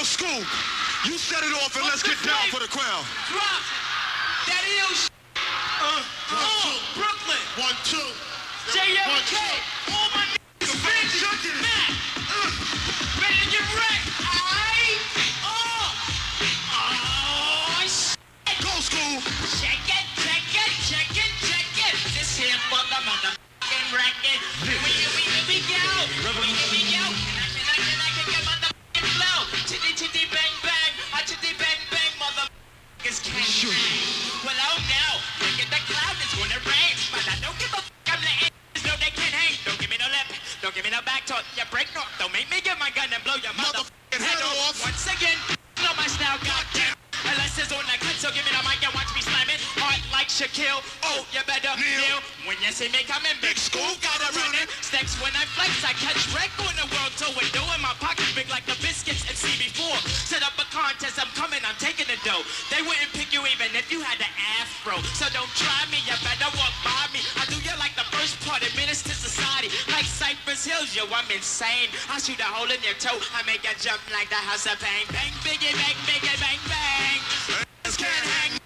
School, you set it off and let's get down for the crowd. Drop that ill Brooklyn. 1, 2. JFK. All my niggas ready. Matt. Ready to get wrecked. Aight. Go School. Check it. This here for the motherfucking racket. Here we go. Can I get motherfucking flow? Chitty bang bang. Chitty bang bang. Motherfuckers can't hang. Well, oh no. Look at the cloud. It's gonna rain. But I don't give a fuck. I'm letting niggas know they can't hang. Don't give me no lip. Don't give me no back talk. You break no. Don't make me get my gun and blow your motherfucking head off. Once again, know my style. Goddamn. Unless it's on the cut, so give me the mic and watch me slam it. Hard like Shaquille. Oh, you better kneel. When you see me coming, big school gotta run it. Stacks when I flex, I catch wreck on the world tour window. In my pocket big like the biscuits and CB4. Set up a contest, I'm coming, I'm taking the dough. They wouldn't pick you even if you had the afro. So don't try me, you better walk by me. I do you like the first part of Menace to Society. Like Cypress Hills, yo, I'm insane. I shoot a hole in your toe, I make you jump like the House of Pain. Bang, biggie, bang, biggie, bang, bang. Niggas can't hang,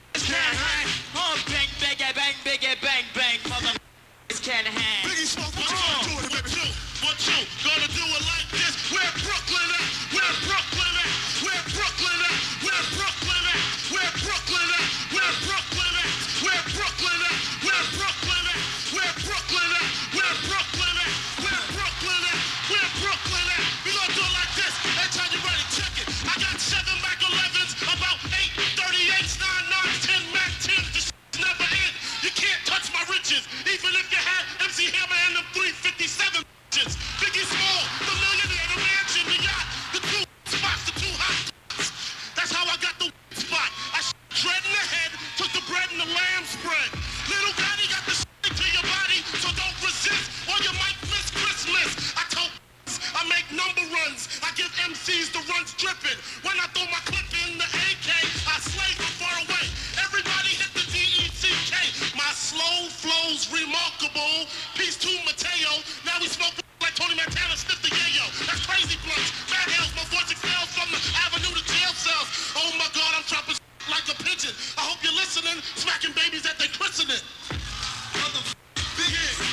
Oh, bang, biggie, bang, motherfuckers can't hang. Biggie Smoke, what you gonna do with it, baby? What you gonna do it like this? Where Brooklyn at? Where Brooklyn at? Where Brooklyn at? Where Brooklyn at? Where Brooklyn at? Where Brooklyn at? Where Brooklyn at? Where Brooklyn at? Where Brooklyn at? Where Brooklyn at? Where Brooklyn at? Where Brooklyn at? We gonna do it like this. Every time you ready, check it. I got 7 Mac 11s, about 8 38s, 9 9s, 10 Mac 10s. This never end. You can't touch my riches, even if you had MC Hammer and them 357 bitches. Biggie Small, the millionaire, the mansion, the yacht, the 2 spots, the 2 hot spots. That's how I got the spot. I dread in the head, took the bread and the lamb spread. Little Gotti got the shit to your body, so don't resist, or you might miss Christmas. I told I make number runs. I give MCs the runs dripping. When I throw my clip in the AK, I slay from far away. Everybody hit the DECK. My slow flow's remarkable. Peace to Mateo. Now we smoke like Tony Montana, sniff the yayo. That's crazy blunts. Bad hells, my voice excels from the avenue to jail cells. Oh my God, I'm dropping like a pigeon. I hope you're listening. Smacking babies at their christening. Big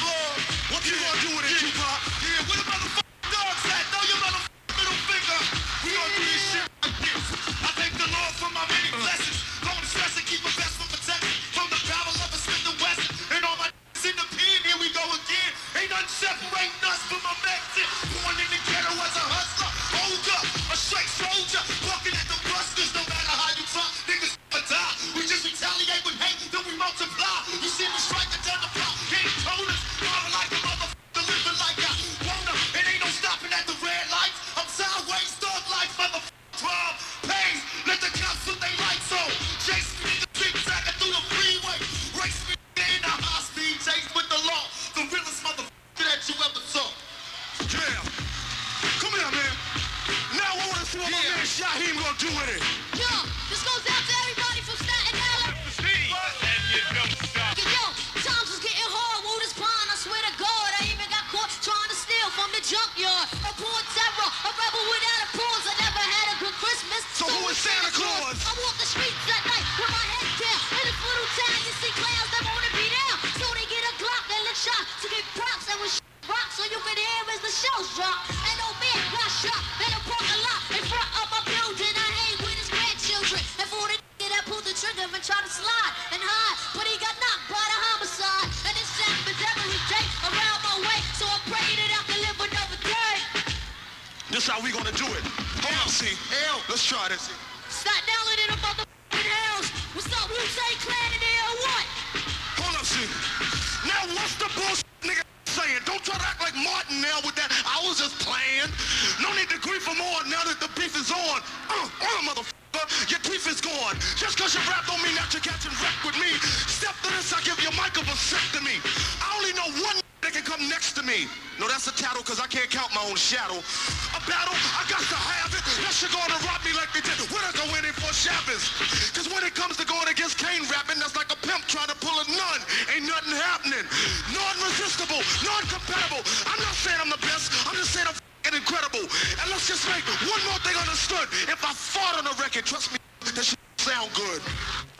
what you gonna do with it, Tupac? Yeah, what about the dogs at? Throw your middle finger. We gon' do this shit like this. I thank the Lord for my many blessings. Don't stress and keep my best for protection. From the barrel of a Smith & Wesson. And all my in the pen, here we go again. Ain't nothing separating us from my Mexican. Born in the ghetto as a hustler. Hold up, a straight soldier. Walking at the busters, no matter how you talk. Niggas never die. We just retaliate with hate, then we multiply. You see me striking down the block. King toners, falling like a motherfucker, living like I wanna. It ain't no stopping at the red lights. I'm sideways, dog life, motherfucker. 12 pays, let the cops put their lights on. Chase me the zigzagging through the freeway. Race me in a high-speed chase with the law. The realest motherfucker that you ever saw. Yeah. Come here, man. Now I want to see what my man Shaheem gonna do with it. Yo, this goes out to everybody from Staten Island. And you don't stop. Yo, times was getting hard, word is bond, I swear to God. I even got caught trying to steal from the junkyard. A poor terror, a rebel without a pause. I never had a good Christmas. So who is Santa Claus? I walk the streets at night with my head down. In this little town, you see clowns that wanna be down. So they get a Glock and lick shot to get props. And when rock, so you can hear as the shells drop. And old man got shot in a parking lot in front of my building. I hang with his grandchildren. And for the nigga that pulled the trigger and tried to slide and hide, but he got knocked by the homicide. And this happens every day around my way. So I pray that I can live another day. This how we gonna do it. Hold up, see. Let's try this. Staten Island in the motherfucking house. What's up, Wu-Tang Clan in there or what? Hold up, see. Now what's the bullshit nigga saying? Don't try to act like Martin now with that. I was just playing. No need to grieve for more now that the beef is on. Motherfucker. Your teeth is gone. Just cause you rap don't mean that you're catching wreck with me. Step to this, I give your mic a vasectomy. I only know one that can come next to me. No, that's a tattle cause I can't count my own shadow. A battle, I got to have it. That shit gonna rob me like they did when I go in for Shabbos. Cause when it comes to going against Kane rapping, that's like a pimp trying to pull a nun. Ain't nothing happening. Non-resistible, non-compatible. I'm not saying I'm the best. I'm just saying I'm f***ing incredible. And let's just make one more thing understood. If I fart on a record, trust me, that shit sound good.